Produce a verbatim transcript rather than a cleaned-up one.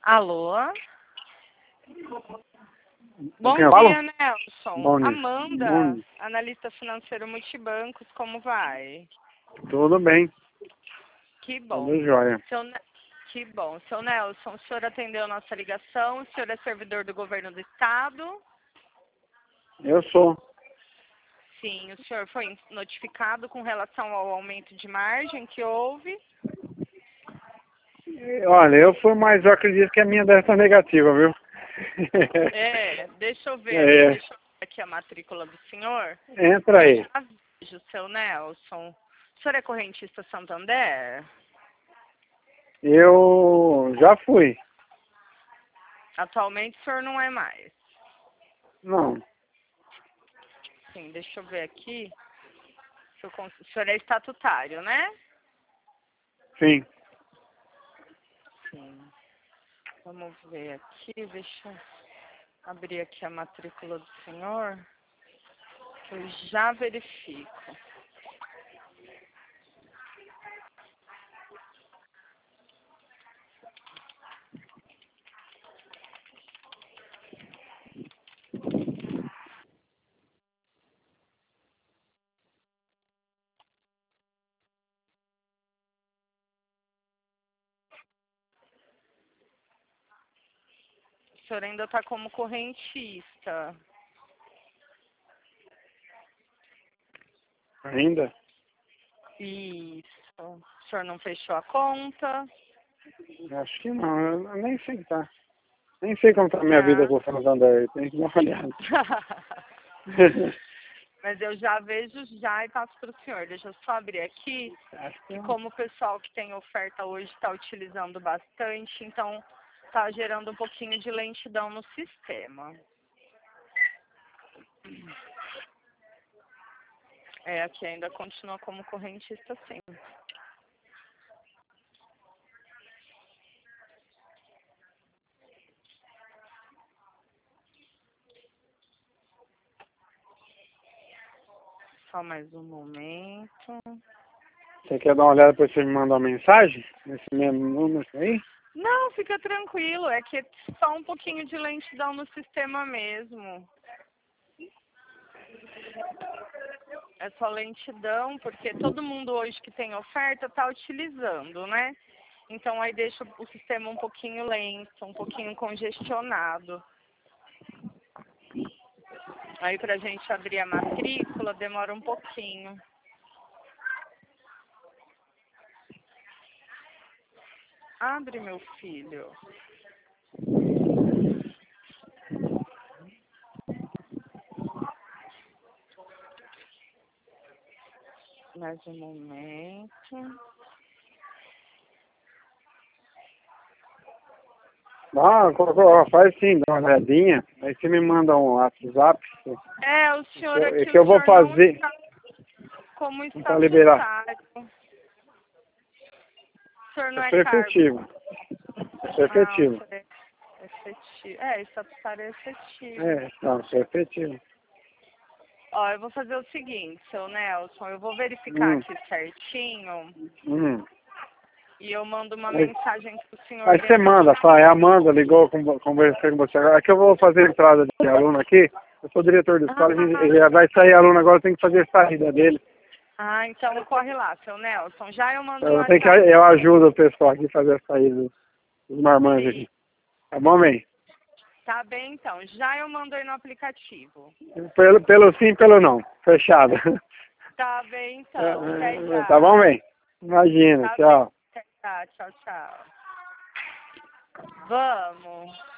Alô? Bom Quem eu falo? dia, Nelson. Bom dia. Amanda, Bom dia. analista financeiro multibancos, como vai? Tudo bem, Que bom. tudo jóia. Seu Ne- Que bom. Seu Nelson, o senhor atendeu a nossa ligação, o senhor é servidor do governo do estado? Eu sou. Sim, o senhor foi notificado com relação ao aumento de margem que houve? Olha, eu fui, mas eu acredito que a minha deve estar negativa, viu? É, deixa eu ver, É. deixa eu ver aqui a matrícula do senhor. Entra aí. Eu já vejo, seu Nelson. O senhor é correntista Santander? Eu já fui. Atualmente o senhor não é mais. Não. Sim, deixa eu ver aqui. Se eu cons- O senhor é estatutário, né? Sim. Sim. Vamos ver aqui, deixa eu abrir aqui a matrícula do senhor, que eu já verifico. O senhor ainda está como correntista. Ainda? Isso. O senhor não fechou a conta? Acho que não. Eu nem sei que tá. Nem sei como tá a minha Tá. vida com o Santander. Tem que dar uma olhada. Mas eu já vejo já e passo para o senhor. Deixa eu só abrir aqui. Acho que E não. como o pessoal que tem oferta hoje está utilizando bastante, então está gerando um pouquinho de lentidão no sistema. É, aqui ainda continua como correntista, sim. Só mais um momento. Você quer dar uma olhada depois você me manda uma mensagem? Nesse mesmo número aí? Não, fica tranquilo. É que é só um pouquinho de lentidão no sistema mesmo. É só lentidão, porque todo mundo hoje que tem oferta está utilizando, né? Então aí deixa o sistema um pouquinho lento, um pouquinho congestionado. Aí pra gente abrir a matrícula demora um pouquinho. Abre, meu filho. Mais um momento. Ah, co- co- faz sim, dá uma olhadinha. Aí você me manda um WhatsApp. É, o senhor É aqui, que o eu vou senhor não fazer. está como Não tá liberado. estatutário. O senhor não Eu é sou cargo. efetivo. Eu sou Ah, o efetivo. senhor é efetivo. É, estatutário é efetivo. É, não, sou efetivo. Ó, eu vou fazer o seguinte, seu Nelson, eu vou verificar Hum, aqui certinho hum. e eu mando uma Aí, mensagem pro senhor aí você dentro de... manda, fala, a Amanda ligou, com- conversei com você agora. É que eu vou fazer entrada de aluno aqui. Eu sou diretor de escola, a gente- já vai sair aluno agora, tem que fazer a saída dele. Ah, então corre lá, seu Nelson. Já eu mando o Eu, tenho que, WhatsApp. eu ajudo o pessoal aqui a fazer a saída dos marmanjos Sim. aqui. Tá bom, bem? Tá bem, então. Já eu mando aí no aplicativo. Pelo, pelo sim, pelo não. Fechado. Tá bem, então. Até Tá bom, já. bem? Imagina, Tá bem. tchau. Até já. Tchau, tchau. Vamos.